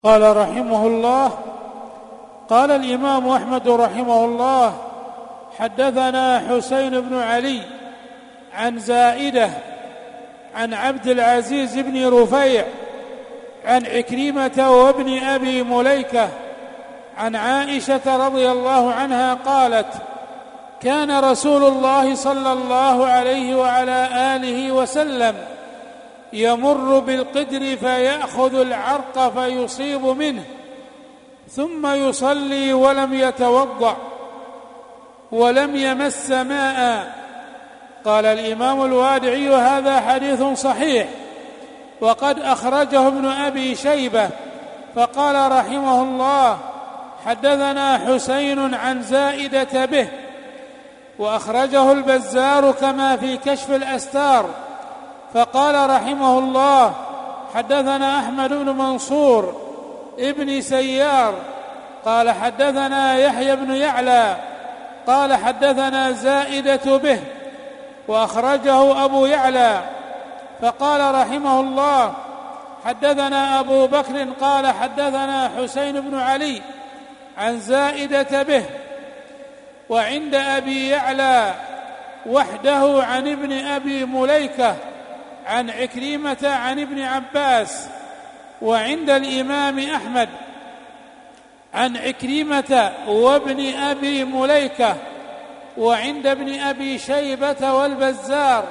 قال رحمه الله: قال الإمام أحمد رحمه الله: حدثنا حسين بن علي عن زائدة عن عبد العزيز بن رفيع عن عكرمة وابن أبي مليكة عن عائشة رضي الله عنها قالت: كان رسول الله صلى الله عليه وعلى آله وسلم يمر بالقدر فيأخذ العرق فيصيب منه ثم يصلي ولم يتوضأ ولم يمس ماء. قال الإمام الوادعي: هذا حديث صحيح، وقد أخرجه ابن أبي شيبة. فقال رحمه الله: حدثنا حسين عن زائدة به، وأخرجه البزار كما في كشف الأستار. فقال رحمه الله: حدثنا أحمد بن منصور ابن سيار قال حدثنا يحيى بن يعلى قال حدثنا زائدة به، وأخرجه أبو يعلى. فقال رحمه الله: حدثنا أبو بكر قال حدثنا حسين بن علي عن زائدة به، وعند أبي يعلى وحده عن ابن أبي مليكة عن عكرمة عن ابن عباس، وعند الإمام أحمد عن عكرمة وابن أبي مليكة، وعند ابن أبي شيبة والبزار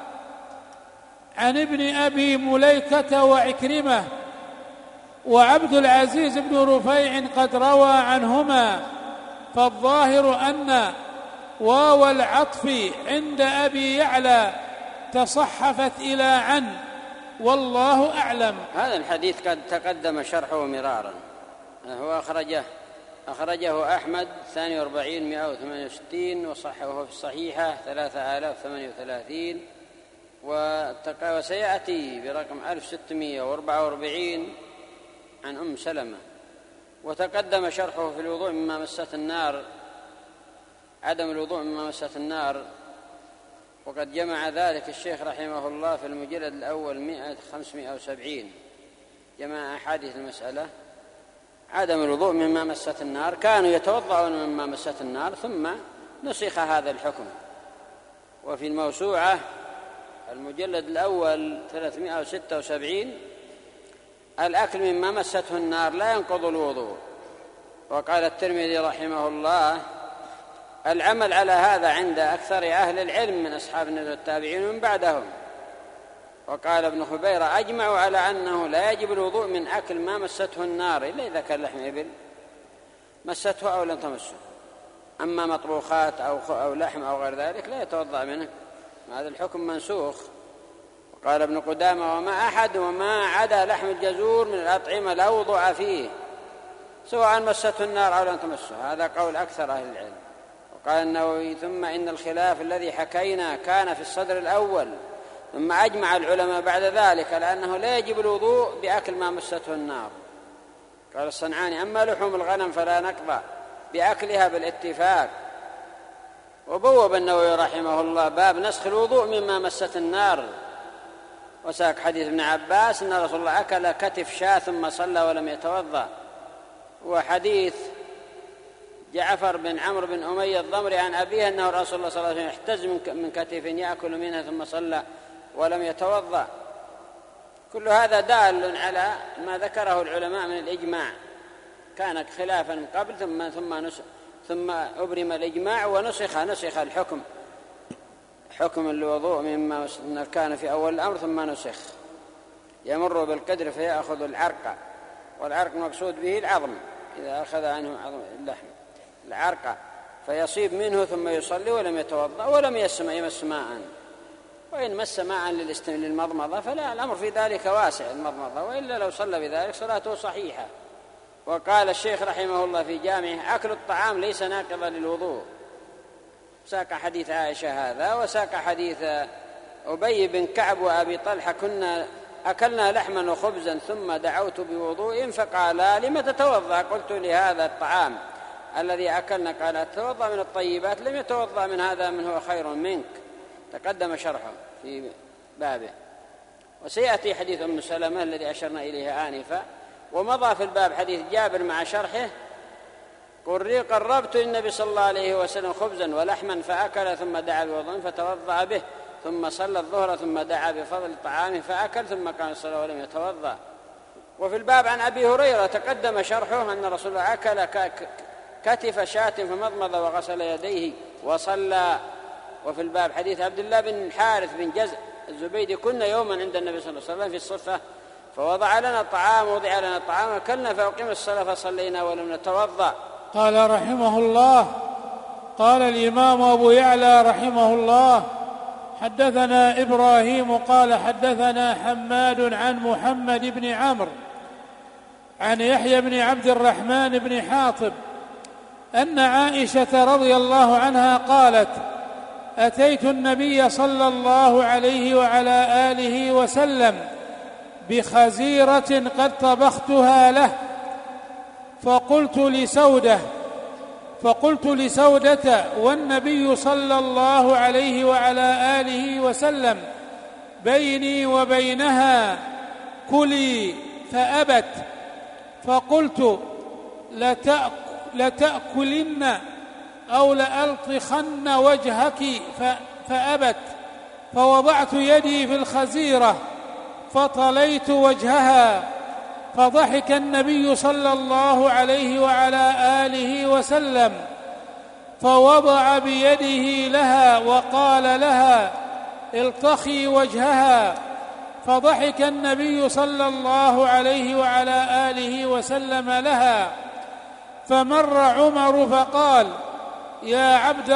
عن ابن أبي مليكة وعكرمة، وعبد العزيز بن رفيع قد روى عنهما. فالظاهر أن واو العطف عند أبي يعلى تصحفت إلى عن، والله أعلم. هذا الحديث قد تقدم شرحه مرارا. هو أخرجه أحمد 42,168 وصححه في الصحيحة 3038، وسيأتي برقم 1644 عن أم سلمة. وتقدم شرحه في الوضوء مما مست النار، عدم الوضوء مما مست النار، وقد جمع ذلك الشيخ رحمه الله في المجلد الأول 570، جمع أحاديث المسألة. عدم الوضوء مما مست النار، كانوا يتوضعون مما مست النار ثم نسخ هذا الحكم. وفي الموسوعة المجلد الأول 376: الأكل مما مسته النار لا ينقض الوضوء. وقال الترمذي رحمه الله: العمل على هذا عند أكثر أهل العلم من أصحاب النبي والتابعين ومن بعدهم. وقال ابن خبيرة: أجمعوا على أنه لا يجب الوضوء من أكل ما مسته النار إلا إذا كان لحم إبل مسته أو لم تمسه، أما مطبوخات أو لحم أو غير ذلك لا يتوضأ منه، هذا الحكم منسوخ. وقال ابن قدامة: وما عدا لحم الجزور من الأطعمة لا وضوء فيه سواء مسته النار أو لم تمسه، هذا قول أكثر أهل العلم. وقال النووي: ثم إن الخلاف الذي حكينا كان في الصدر الأول، ثم أجمع العلماء بعد ذلك لأنه لا يجب الوضوء بأكل ما مسته النار. قال الصنعاني: أما لحوم الغنم فلا نقضى بأكلها بالاتفاق. وبوب النووي رحمه الله باب نسخ الوضوء مما مست النار، وساق حديث ابن عباس أن رسول الله أكل كتف شاة ثم صلى ولم يتوضأ، وحديث جعفر بن عمرو بن أمية الضمري عن أبيه أنه رسول الله صلى الله عليه وسلم احتز من كتف يأكل منها ثم صلى ولم يتوضأ. كل هذا دال على ما ذكره العلماء من الإجماع، كان خلافا من قبل ثم أبرم الإجماع ونسخ الحكم، حكم الوضوء مما كان في أول الأمر ثم نسخ. يمر بالقدر فيأخذ العرق، والعرق مقصود به العظم، إذا أخذ عنه اللحم العرق فيصيب منه ثم يصلي ولم يتوضأ ولم يمس ماء. وإن مس ماء للمضمضة فلا، الأمر في ذلك واسع المضمضة، وإلا لو صلى بذلك صلاته صحيحة. وقال الشيخ رحمه الله في جامعه: أكل الطعام ليس ناقضا للوضوء. ساق حديث عائشة هذا، وساق حديث أبي بن كعب وأبي طلحة: كنا أكلنا لحما وخبزا ثم دعوت بوضوء فقال: لم تتوضأ؟ قلت: لهذا الطعام الذي أكلنا. قال: تتوضأ من الطيبات، لم يتوضأ من هذا من هو خير منك. تقدم شرحه في بابه. وسيأتي حديث أم سلمة الذي أشرنا إليه آنفا ومضى في الباب حديث جابر مع شرحه: قربت للنبي صلى الله عليه وسلم خبزا ولحما فأكل ثم دعا بوضوء فتوضأ به ثم صلى الظهر ثم دعا بفضل طعامه فأكل ثم كان الصلاة ولم يتوضأ. وفي الباب عن أبي هريرة تقدم شرحه أن رسول الله أكل كتف شاة فمضمض وغسل يديه وصلى. وفي الباب حديث عبد الله بن الحارث بن جزء الزبيدي: كنا يوما عند النبي صلى الله عليه وسلم في الصفة فوضع لنا الطعام أكلنا فأقيم الصلاة فصلينا ولم نتوضأ. قال رحمه الله: قال الإمام أبو يعلى رحمه الله: حدثنا إبراهيم قال حدثنا حماد عن محمد بن عمرو عن يحيى بن عبد الرحمن بن حاطب أن عائشة رضي الله عنها قالت: أتيت النبي صلى الله عليه وعلى آله وسلم بخزيرة قد طبختها له فقلت لسودة والنبي صلى الله عليه وعلى آله وسلم بيني وبينها كلي فأبت، فقلت لتأكلن أو لألطخن وجهك فأبت، فوضعت يدي في الخزيرة فطليت وجهها فضحك النبي صلى الله عليه وعلى آله وسلم فوضع بيده لها وقال لها: الطخي وجهها، فضحك النبي صلى الله عليه وعلى آله وسلم لها. فمر عمر فقال: يا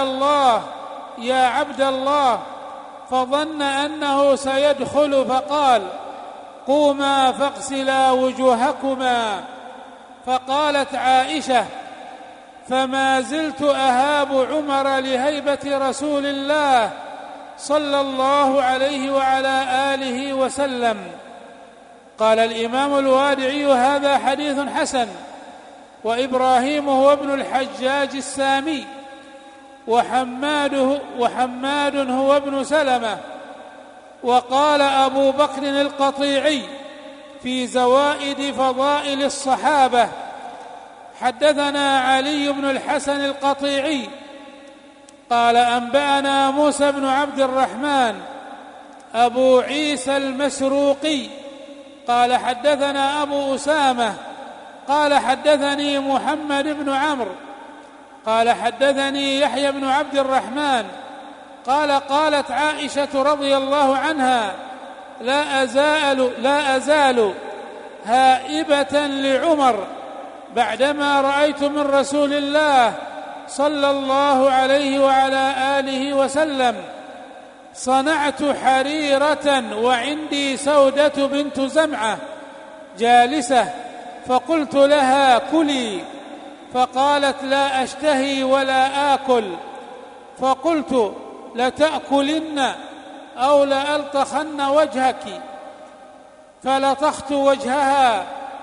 عبد الله، فظن أنه سيدخل فقال: قوما فاغسلا وجوهكما. فقالت عائشة: فما زلت أهاب عمر لهيبة رسول الله صلى الله عليه وعلى آله وسلم. قال الإمام الوادعي: هذا حديث حسن. وإبراهيم هو ابن الحجاج السامي، وحماد هو ابن سلمة. وقال أبو بكر القطيعي في زوائد فضائل الصحابة: حدثنا علي بن الحسن القطيعي قال أنبأنا موسى بن عبد الرحمن أبو عيسى المسروقي قال حدثنا أبو أسامة قال حدثني محمد بن عمرو قال حدثني يحيى بن عبد الرحمن قالت عائشة رضي الله عنها: لا أزال هائبة لعمر بعدما رأيت من رسول الله صلى الله عليه وعلى آله وسلم صنعت حريرة وعندي سودة بنت زمعة جالسة، فقلت لها: كلي، فقالت: لا أشتهي ولا آكل. فقلت: لتأكلن أو لألطخن وجهك، فلطخت وجهها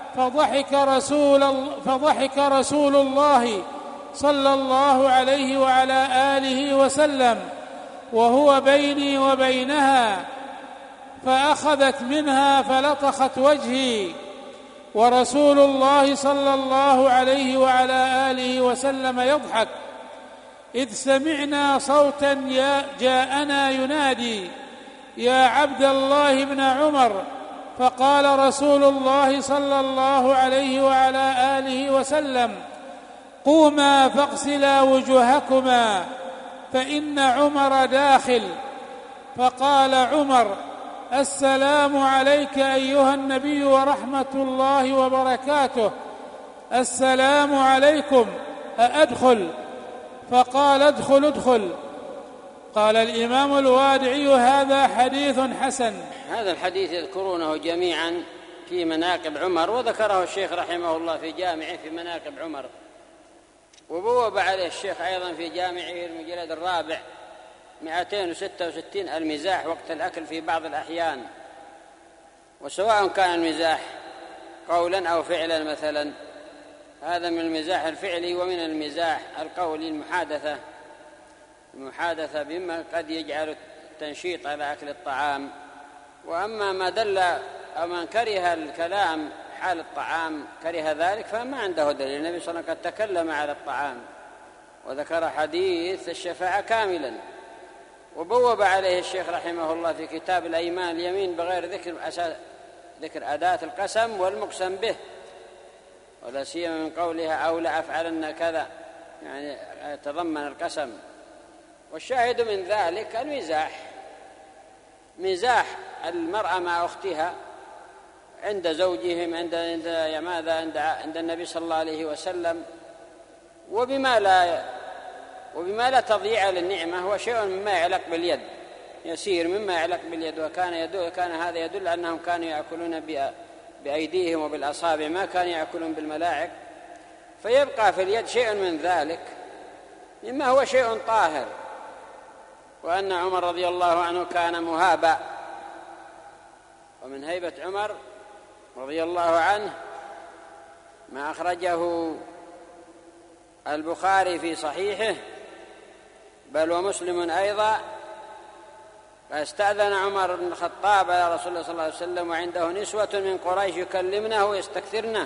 فضحك رسول الله صلى الله عليه وعلى آله وسلم وهو بيني وبينها، فأخذت منها فلطخت وجهي، ورسول الله صلى الله عليه وعلى آله وسلم يضحك، إذ سمعنا صوتا جاءنا ينادي: يا عبد الله بن عمر. فقال رسول الله صلى الله عليه وعلى آله وسلم: قوما فاغسلا وجوهكما فإن عمر داخل. فقال عمر: السلام عليك أيها النبي ورحمة الله وبركاته. السلام عليكم، أأدخل؟ فقال: ادخل. قال الإمام الوادعي: هذا حديث حسن. هذا الحديث يذكرونه جميعا في مناقب عمر، وذكره الشيخ رحمه الله في جامعه في مناقب عمر، وبوب عليه الشيخ أيضا في جامعه المجلد الرابع 266 المزاح وقت الأكل في بعض الأحيان. وسواء كان المزاح قولا أو فعلا، مثلا هذا من المزاح الفعلي، ومن المزاح القولي المحادثة بما قد يجعل التنشيط على أكل الطعام. وأما ما دل أو من كره الكلام حال الطعام كره ذلك فما عنده دليل. النبي صلى الله عليه وسلم قد تكلم على الطعام وذكر حديث الشفاعة كاملا، وبوب عليه الشيخ رحمه الله في كتاب الأيمان اليمين بغير ذكر أداة القسم والمقسم به، ولا سيما من قولها أو لأفعلن كذا، يعني تضمن القسم. والشاهد من ذلك مزاح المرأة مع أختها عند زوجهم عند النبي صلى الله عليه وسلم، وبما لا تضيع للنعمة، هو شيء مما يعلق باليد، يسير مما يعلق باليد. وكان هذا يدل أنهم كانوا يأكلون بأيديهم وبالأصابع، ما كانوا يأكلون بالملاعق، فيبقى في اليد شيء من ذلك مما هو شيء طاهر. وأن عمر رضي الله عنه كان مهابا، ومن هيبة عمر رضي الله عنه ما أخرجه البخاري في صحيحه بل ومسلم أيضا، فاستأذن عمر بن الخطاب على رسول الله صلى الله عليه وسلم وعنده نسوة من قريش يكلمنه ويستكثرنه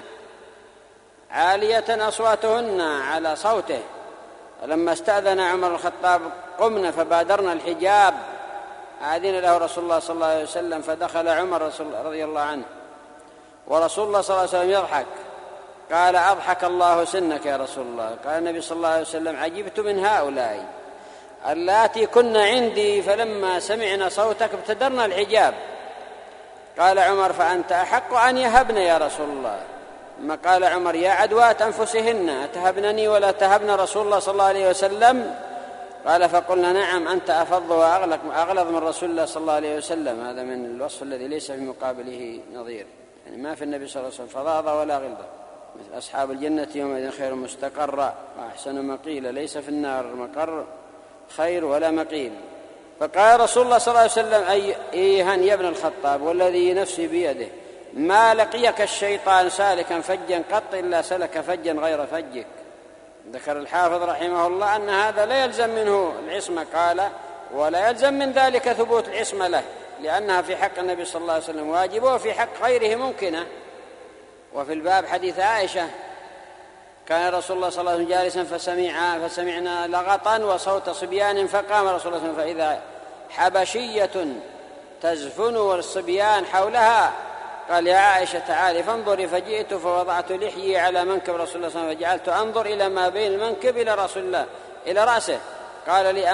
عالية أصواتهن على صوته، فلما استأذن عمر الخطاب قمنا فبادرنا الحجاب، أذن له رسول الله صلى الله عليه وسلم، فدخل عمر رضي الله عنه ورسول الله صلى الله عليه وسلم يضحك، قال أضحك الله سنك يا رسول الله. قال النبي صلى الله عليه وسلم عجبت من هؤلاء اللاتي كن عندي فلما سمعنا صوتك ابتدرنا الحجاب. قال عمر فأنت أحق أن يهبن يا رسول الله. ما قال عمر يا عدوات أنفسهن أتهبنني ولا تهبن رسول الله صلى الله عليه وسلم؟ قال فقلنا نعم أنت أفض وأغلظ من رسول الله صلى الله عليه وسلم. هذا من الوصف الذي ليس في مقابله نظير، يعني ما في النبي صلى الله عليه وسلم فظاظة ولا غلظة. مثل أصحاب الجنة يومئذ خير مستقرا وأحسن مقيلا، ليس في النار مقر خير ولا مقيل. فقال رسول الله صلى الله عليه وسلم أيها يا ابن الخطاب والذي نفسي بيده ما لقيك الشيطان سالكا فجا قط إلا سلك فجا غير فجك. ذكر الحافظ رحمه الله أن هذا لا يلزم منه العصمة، قال ولا يلزم من ذلك ثبوت العصمة له، لأنها في حق النبي صلى الله عليه وسلم واجبة وفي حق غيره ممكنة. وفي الباب حديث عائشة كان رسول الله صلى الله عليه وسلم جالسا فسمعنا لغطا وصوت صبيان فقام رسول الله صلى الله عليه وسلم فإذا حبشية تزفن والصبيان حولها، قال يا عائشة تعالي فانظري، فجئت فوضعت لحيي على منكب رسول الله صلى الله عليه وسلم فجعلت أنظر إلى ما بين المنكب إلى رسول الله إلى رأسه. قال لي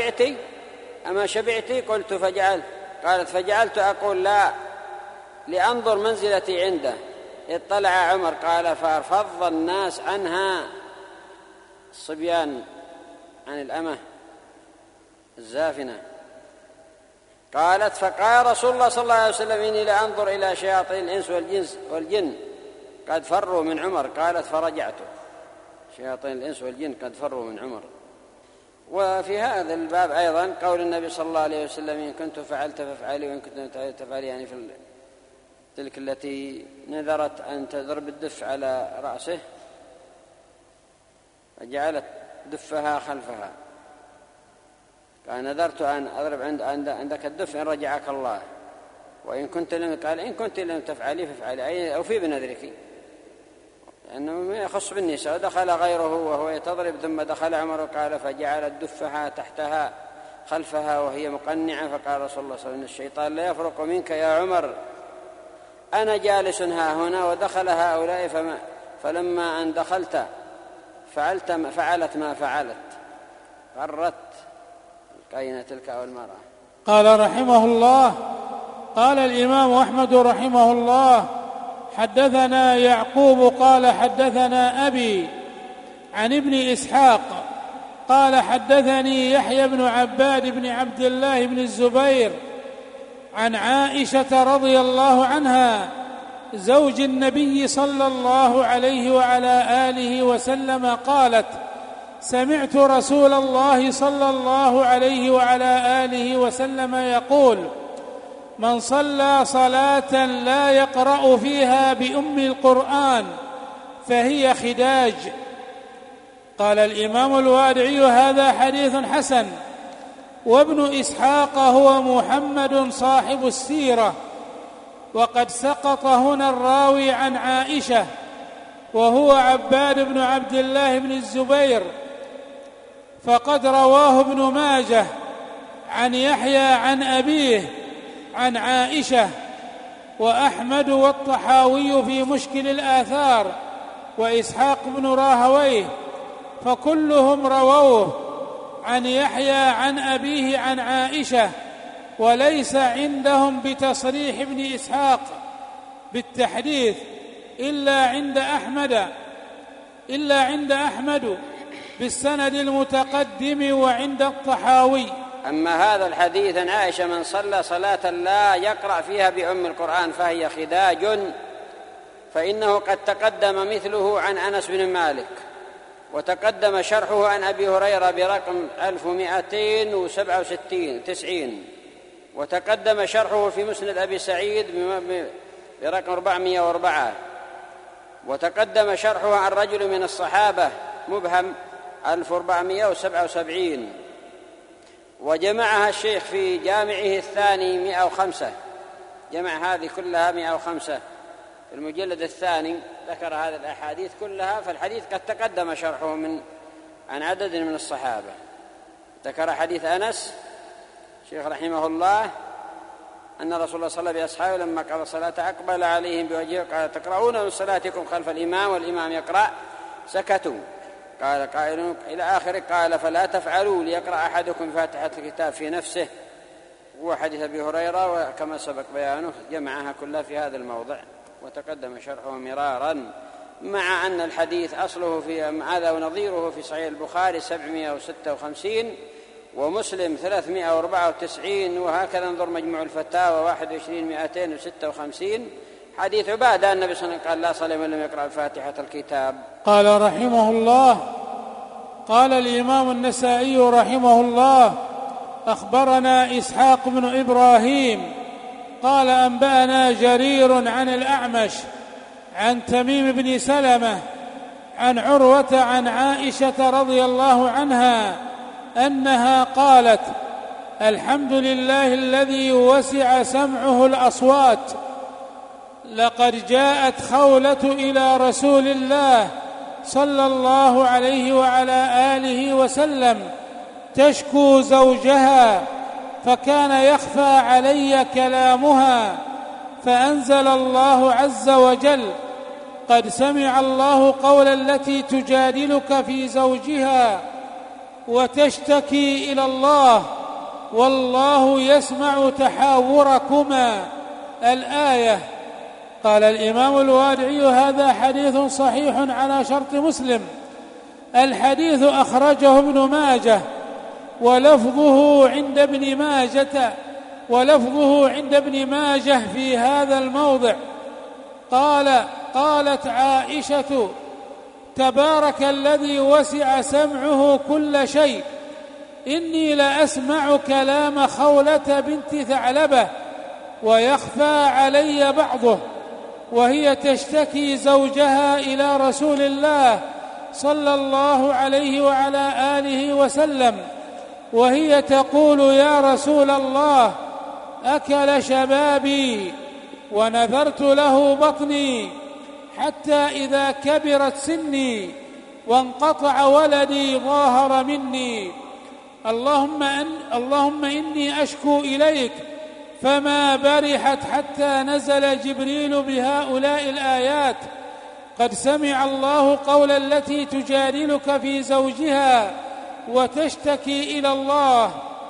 أما شبعتي؟ قلت قالت فجعلت أقول لا لأنظر منزلتي عنده. اطلع عمر قال فارفض الناس عنها، الصبيان عن الأمة الزافنة. قالت فقال رسول الله صلى الله عليه وسلم إني لأنظر إلى شياطين الإنس والجن قد فروا من عمر. قالت فرجعت، شياطين الإنس والجن قد فروا من عمر. وفي هذا الباب أيضا قول النبي صلى الله عليه وسلم إن كنت فعلت فافعلي وإن كنت تفعلي، يعني في تلك التي نذرت أن تضرب الدف على رأسه فجعلت دفها خلفها، قال نذرت أن أضرب عندك الدف إن رجعك الله، وإن كنت لم تفعلي فافعلي، أي أوفي بنذرك، لأنه ما يخص بالنساء. دخل غيره وهو تضرب، ثم دخل عمر قال فجعلت دفها تحتها خلفها وهي مقنعة. فقال رسول الله صلى الله عليه وسلم الشيطان لا يفرق منك يا عمر، أنا جالس ها هنا ودخل هؤلاء فلما أن دخلت فعلت ما فعلت، غرت القينة تلك أو المرأة. قال رحمه الله قال الإمام أحمد رحمه الله حدثنا يعقوب قال حدثنا أبي عن ابن إسحاق قال حدثني يحيى بن عباد بن عبد الله بن الزبير عن عائشة رضي الله عنها زوج النبي صلى الله عليه وعلى آله وسلم قالت سمعت رسول الله صلى الله عليه وعلى آله وسلم يقول من صلى صلاة لا يقرأ فيها بأم القرآن فهي خداج. قال الإمام الوادعي هذا حديث حسن. وابن إسحاق هو محمد صاحب السيرة، وقد سقط هنا الراوي عن عائشة وهو عباد بن عبد الله بن الزبير، فقد رواه ابن ماجه عن يحيى عن أبيه عن عائشة، وأحمد والطحاوي في مشكل الآثار، وإسحاق بن راهويه، فكلهم رووه عن يحيى عن أبيه عن عائشة، وليس عندهم بتصريح ابن إسحاق بالتحديث إلا عند أحمد بالسند المتقدم وعند الطحاوي. أما هذا الحديث عن عائشة: من صلى صلاة لا يقرأ فيها بأم القرآن فهي خداج، فإنه قد تقدم مثله عن أنس بن مالك، وتقدم شرحه عن أبي هريرة برقم 1297، وتقدم شرحه في مسند أبي سعيد برقم 404، وتقدم شرحه عن رجل من الصحابة مبهم 1477، وجمعها الشيخ في جامعه الثاني 105. جمع هذه كلها 105 في المجلد الثاني، ذكر هذه الأحاديث كلها. فالحديث قد تقدم شرحه عن عدد من الصحابة. ذكر حديث أنس الشيخ رحمه الله أن رسول الله صلى الله عليه وسلم لما قضى الصلاة أقبل عليهم بوجهه قال: تقرؤون من صلاتكم خلف الإمام والإمام يقرأ؟ سكتوا. قال قائل إلى آخره قال: فلا تفعلوا ليقرأ أحدكم فاتحة الكتاب في نفسه. هو حديث أبي هريرة، وكما سبق بيانه جمعها كلها في هذا الموضع، وتقدم شرحه مرارا، مع أن الحديث أصله في هذا ونظيره في صحيح البخاري 756 ومسلم 394، وهكذا انظر مجموع الفتاوى 21256 حديث عبادة النبي صلى الله عليه وسلم قال: لا صلاة من لم يقرأ فاتحة الكتاب. قال رحمه الله: قال الإمام النسائي رحمه الله: أخبرنا إسحاق بن إبراهيم قال أنبأنا جرير عن الأعمش عن تميم بن سلمة عن عروة عن عائشة رضي الله عنها أنها قالت: الحمد لله الذي وسع سمعه الأصوات، لقد جاءت خولة إلى رسول الله صلى الله عليه وعلى آله وسلم تشكو زوجها، فكان يخفى علي كلامها، فأنزل الله عز وجل: قد سمع الله قول التي تجادلك في زوجها وتشتكي إلى الله والله يسمع تحاوركما. الآية. قال الإمام الوادعي: هذا حديث صحيح على شرط مسلم. الحديث أخرجه ابن ماجه ولفظه عند ابن ماجه في هذا الموضع. قالت عائشة: تبارك الذي وسع سمعه كل شيء، إني لأسمع كلام خولة بنت ثعلبة ويخفى علي بعضه، وهي تشتكي زوجها إلى رسول الله صلى الله عليه وعلى آله وسلم، وهي تقول: يا رسول الله، أكل شبابي ونذرت له بطني حتى إذا كبرت سني وانقطع ولدي ظاهر مني، اللهم إني أشكو إليك. فما برحت حتى نزل جبريل بهؤلاء الآيات: قد سمع الله قول التي تجادلك في زوجها وتشتكي إلى الله.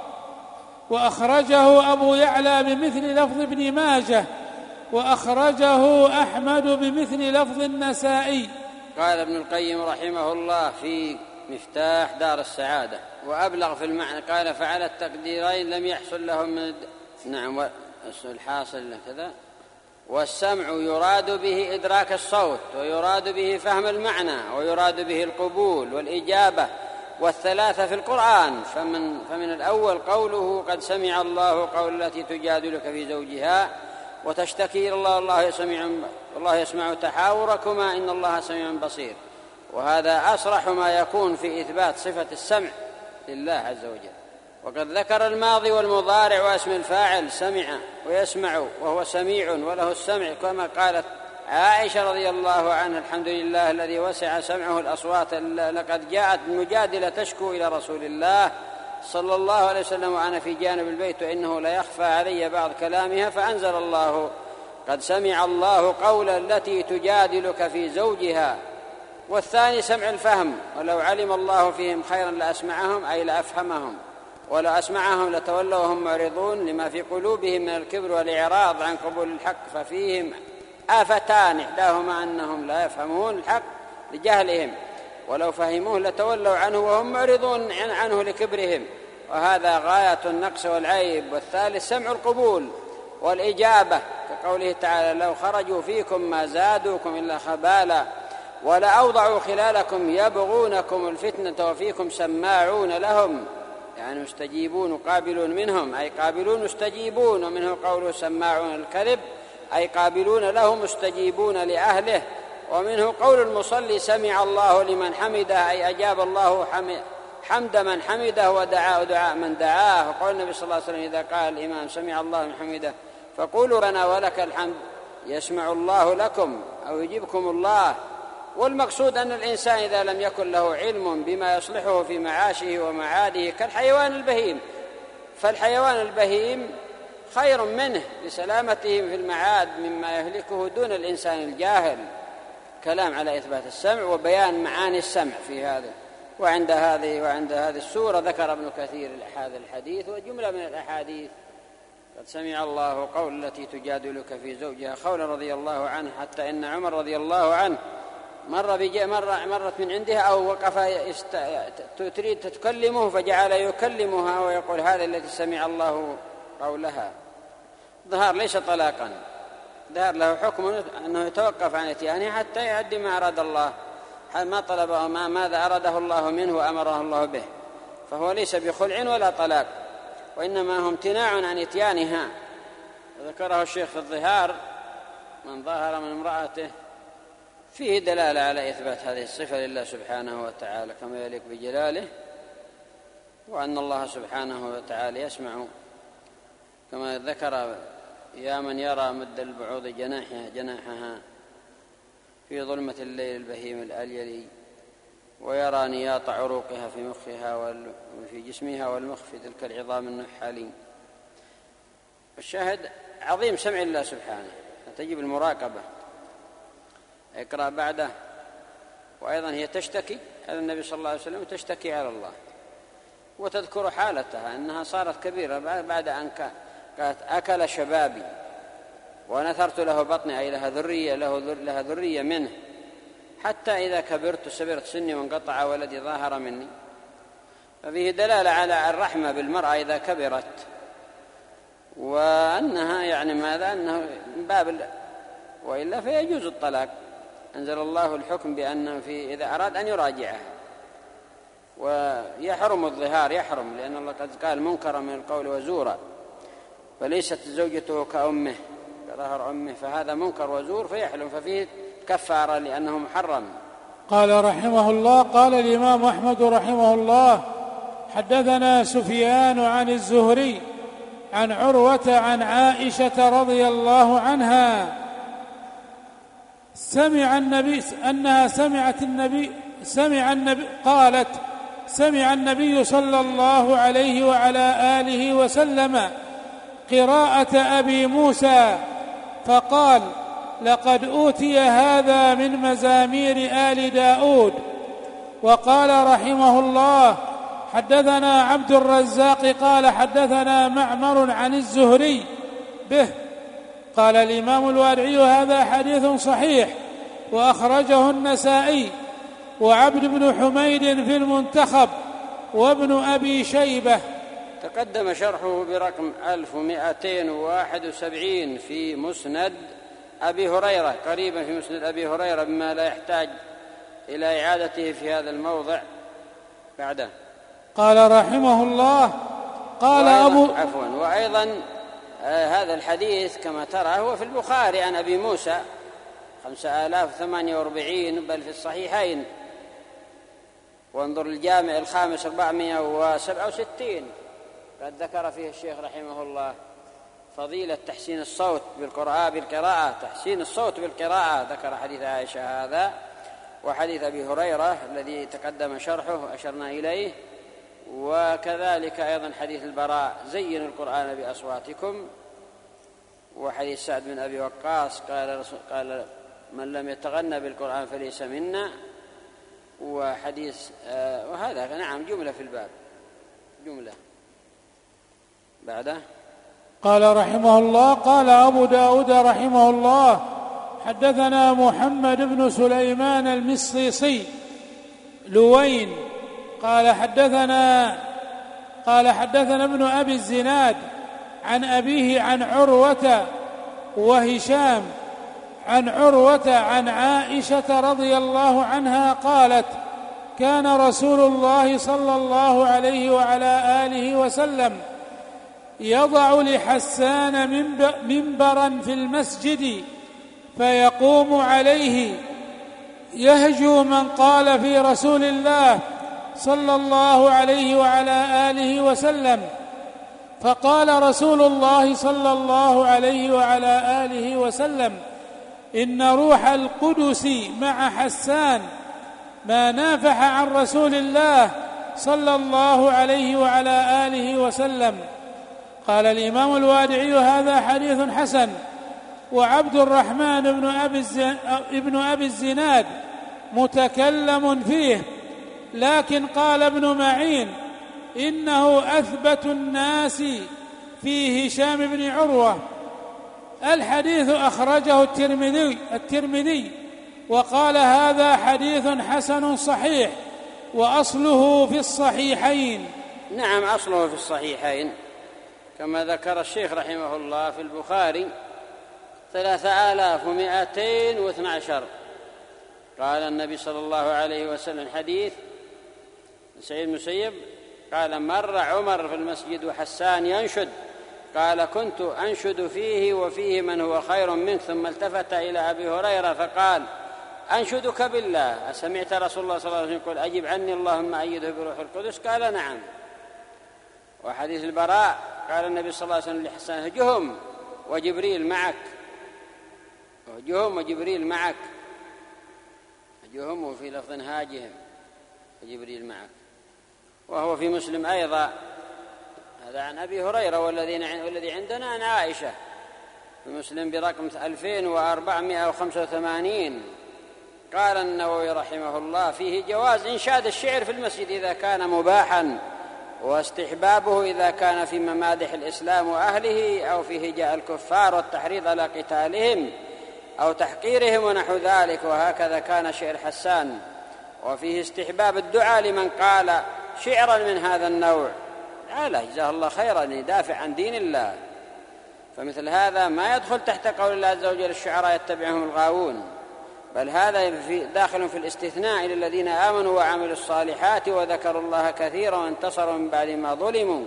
وأخرجه أبو يعلى بمثل لفظ ابن ماجه، وأخرجه أحمد بمثل لفظ النسائي. قال ابن القيم رحمه الله في مفتاح دار السعادة وأبلغ في المعنى، قال: فعلى التقديرين لم يحصل لهم من نعم الحاصل كذا. والسمع يراد به إدراك الصوت، ويراد به فهم المعنى، ويراد به القبول والإجابة، والثلاثة في القرآن. فمن الأول قوله: قد سمع الله قول التي تجادلك في زوجها وتشتكي إلى الله والله يسمع تحاوركما إن الله سميع بصير. وهذا أصرح ما يكون في إثبات صفة السمع لله عز وجل، وقد ذكر الماضي والمضارع واسم الفاعل سمع ويسمع وهو سميع وله السمع، كما قالت عائشة رضي الله عنها: الحمد لله الذي وسع سمعه الأصوات. لقد جاءت مجادلة تشكو إلى رسول الله صلى الله عليه وسلم وأنا في جانب البيت وإنه لا يخفى علي بعض كلامها، فأنزل الله: قد سمع الله قول التي تجادلك في زوجها. والثاني سمع الفهم، ولو علم الله فيهم خيرا لأسمعهم أي لأفهمهم، ولو أسمعهم لتولوا وهم معرضون لما في قلوبهم من الكبر والإعراض عن قبول الحق، ففيهم آفتان: إحداهما أنهم لا يفهمون الحق لجهلهم، ولو فهموه لتولوا عنه وهم معرضون عنه لكبرهم، وهذا غاية النقص والعيب. والثالث سمع القبول والإجابة، كقوله تعالى: لو خرجوا فيكم ما زادوكم إلا خبالا ولأوضعوا خلالكم يبغونكم الفتنة وفيكم سماعون لهم، يعني مستجيبون قابلون منهم، أي قابلون مستجيبون. ومنه قوله سماعون الكذب، أي قابلون له مستجيبون لأهله. ومنه قول المصلي سمع الله لمن حمده، أي أجاب الله حمد من حمده ودعاه دعاء من دعاه. وقال النبي صلى الله عليه وسلم: إذا قال الإمام سمع الله من حمده فقولوا ربنا ولك الحمد يسمع الله لكم أو يجيبكم الله. والمقصود أن الإنسان إذا لم يكن له علم بما يصلحه في معاشه ومعاده كالحيوان البهيم، فالحيوان البهيم خير منه لسلامته في المعاد مما يهلكه دون الإنسان الجاهل. كلام على إثبات السمع وبيان معاني السمع في هذا. وعند هذه السورة ذكر ابن كثير هذا الحديث وجملة من الأحاديث: قد سمع الله قول التي تجادلك في زوجها، قول رضي الله عنه، حتى إن عمر رضي الله عنه مرت من عندها أو وقف تريد تكلمه فجعل يكلمها ويقول: هذا الذي سمع الله قولها. ظهر ليس طلاقا، ظهر له حكم أنه يتوقف عن إتيانه حتى يؤدي ما أراد الله، ما طلبه ماذا أراده الله منه وأمره الله به، فهو ليس بخلع ولا طلاق، وإنما هو امتناع عن إتيانها. ذكره الشيخ في الظهار: من ظاهر من امرأته، فيه دلالة على إثبات هذه الصفة لله سبحانه وتعالى كما يليق بجلاله، وأن الله سبحانه وتعالى يسمع، كما ذكر: يا من يرى مد البعوض جناحها في ظلمة الليل البهيم الأليلي، ويرى نياط عروقها في مخها وفي جسمها والمخ في تلك العظام النحالين. الشاهد عظيم سمع الله سبحانه، تجب المراقبة. اقرأ بعده. وأيضا هي تشتكي على النبي صلى الله عليه وسلم وتشتكي على الله، وتذكر حالتها أنها صارت كبيرة بعد أن قالت: أكل شبابي ونثرت له بطني، أي لها ذرية منه، حتى إذا كبرت سبرت سني وانقطع ولدي ظاهر مني. ففيه دلالة على الرحمة بالمرأة إذا كبرت، وأنها يعني ماذا أنه من باب، وإلا فيجوز الطلاق. أنزل الله الحكم بأنه إذا أراد أن يراجعها. ويحرم الظهار، يحرم، لأن الله قد قال: منكرا من القول وزورا، فليست زوجته كأمه كظهر أمه، فهذا منكر وزور فيحلم، ففيه كفارة لأنه محرم. قال رحمه الله: قال الإمام أحمد رحمه الله: حدثنا سفيان عن الزهري عن عروة عن عائشة رضي الله عنها قالت: سمع النبي صلى الله عليه وعلى آله وسلم قراءة أبي موسى فقال: لقد أوتي هذا من مزامير آل داود. وقال رحمه الله: حدثنا عبد الرزاق قال حدثنا معمر عن الزهري به. قال الإمام الوادعي: هذا حديث صحيح، وأخرجه النسائي وعبد بن حميد في المنتخب وابن أبي شيبة. تقدم شرحه برقم 1271 في مسند أبي هريرة، قريبا في مسند أبي هريرة، بما لا يحتاج إلى إعادته في هذا الموضع بعده. قال رحمه الله: قال وأيضا هذا الحديث كما ترى هو في البخاري عن أبي موسى 5048، بل في الصحيحين، وانظر الجامع الخامس 467. قد ذكر فيه الشيخ رحمه الله فضيلة تحسين الصوت بالقراءة، تحسين الصوت بالقراءة. ذكر حديث عائشة هذا وحديث أبي هريرة الذي تقدم شرحه أشرنا إليه، وكذلك أيضا حديث البراء زينوا القرآن بأصواتكم، وحديث سعد بن أبي وقاص قال من لم يتغنى بالقرآن فليس منا، وحديث وهذا نعم جملة في الباب جملة. بعده قال رحمه الله قال أبو داود رحمه الله حدثنا محمد بن سليمان المصيصي لوين قال حدثنا ابن أبي الزناد عن أبيه عن عروة وهشام عن عروة عن عائشة رضي الله عنها قالت كان رسول الله صلى الله عليه وعلى آله وسلم يضع لحسان منبرا في المسجد فيقوم عليه يهجو من قال في رسول الله صلى الله عليه وعلى آله وسلم، فقال رسول الله صلى الله عليه وعلى آله وسلم إن روح القدس مع حسان ما نافح عن رسول الله صلى الله عليه وعلى آله وسلم. قال الإمام الوادعي هذا حديث حسن. وعبد الرحمن ابن أبي الزناد متكلم فيه، لكن قال ابن معين إنه أثبت الناس في هشام بن عروة. الحديث أخرجه الترمذي وقال هذا حديث حسن صحيح وأصله في الصحيحين. نعم أصله في الصحيحين كما ذكر الشيخ رحمه الله في البخاري 3212. قال النبي صلى الله عليه وسلم حديث سعيد المسيب قال مر عمر في المسجد وحسان ينشد قال كنت أنشد فيه وفيه من هو خير منك، ثم التفت إلى أبي هريرة فقال أنشدك بالله أسمعت رسول الله صلى الله عليه وسلم يقول أجب عني اللهم أيده بروح القدس؟ قال نعم. وحديث البراء قال النبي صلى الله عليه وسلم لحسان هجهم وجبريل معك، هجهم وجبريل معك، هجهم وفي لفظ هاجهم وجبريل معك. وهو في مسلم أيضا هذا عن أبي هريرة والذي عندنا عن عائشة في مسلم برقم 2485. قال النووي رحمه الله فيه جواز إنشاد الشعر في المسجد إذا كان مباحا، واستحبابه إذا كان في ممادح الإسلام وأهله أو في هجاء الكفار والتحريض على قتالهم أو تحقيرهم ونحو ذلك، وهكذا كان شعر حسان. وفيه استحباب الدعاء لمن قال شعرا من هذا النوع لا جزاه الله خيرا يدافع عن دين الله، فمثل هذا ما يدخل تحت قول الله عز وجل الشعراء يتبعهم الغاوون، بل هذا داخل في الاستثناء للذين آمنوا وعملوا الصالحات وذكروا الله كثيرا وانتصروا من بعد ما ظلموا.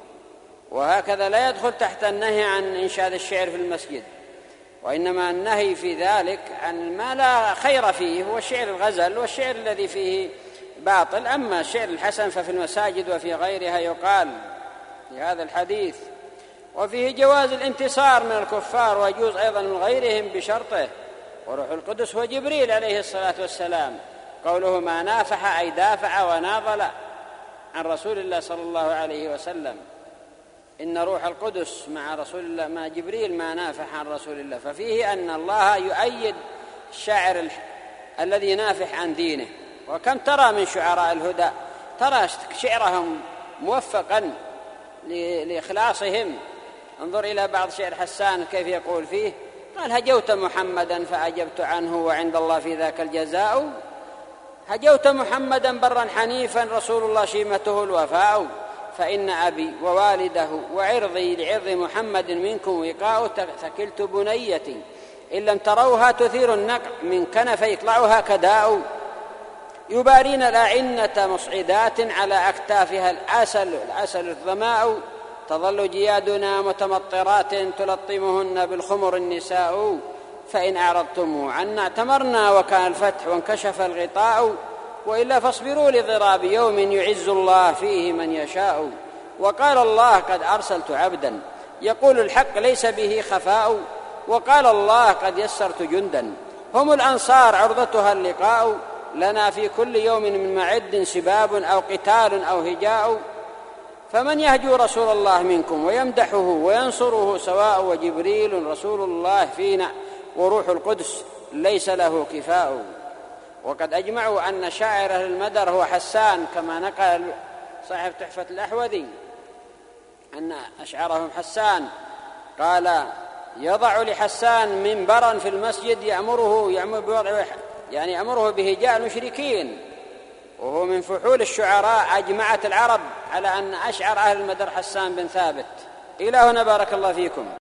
وهكذا لا يدخل تحت النهي عن إنشاد الشعر في المسجد، وإنما النهي في ذلك عن ما لا خير فيه هو شعر الغزل والشعر الذي فيه باطل. أما الشعر الحسن ففي المساجد وفي غيرها يقال في هذا الحديث. وفيه جواز الانتصار من الكفار ويجوز أيضا من غيرهم بشرطه. وروح القدس هو جبريل عليه الصلاة والسلام، قوله ما نافح أي دافع وناضل عن رسول الله صلى الله عليه وسلم. إن روح القدس مع رسول الله مع جبريل ما نافح عن رسول الله، ففيه أن الله يؤيد الشاعر الذي نافح عن دينه. وكم ترى من شعراء الهدى ترى شعرهم موفقا لإخلاصهم. انظر إلى بعض شعر حسان كيف يقول فيه قال هجوت محمدا فأجبت عنه وعند الله في ذاك الجزاء، هجوت محمدا برا حنيفا رسول الله شيمته الوفاء، فإن أبي ووالده وعرضي لعرض محمد منكم وقاء، ثكلت بنيتي إن لم تروها تثير النقع من كنف يطلعها كداء، يبارين الأعنة مصعدات على أكتافها العسل الظماء، تظل جيادنا متمطرات تلطمهن بالخمر النساء، فإن أعرضتم عنا اعتمرنا وكان الفتح وانكشف الغطاء، وإلا فاصبروا لضراب يوم يعز الله فيه من يشاء، وقال الله قد أرسلت عبدا يقول الحق ليس به خفاء، وقال الله قد يسرت جندا هم الأنصار عرضتها اللقاء، لنا في كل يوم من معد سباب أو قتال أو هجاء، فمن يهجو رسول الله منكم ويمدحه وينصره سواء، وجبريل رسول الله فينا وروح القدس ليس له كفاء. وقد أجمعوا أن شاعر أهل المدر هو حسان، كما نقل صاحب تحفة الأحوذي أن أشعرهم حسان، قال يضع لحسان منبرا في المسجد يأمره بهجاء المشركين، وهو من فحول الشعراء. أجمعت العرب على أن أشعر أهل المدر حسان بن ثابت. إلى هنا بارك الله فيكم.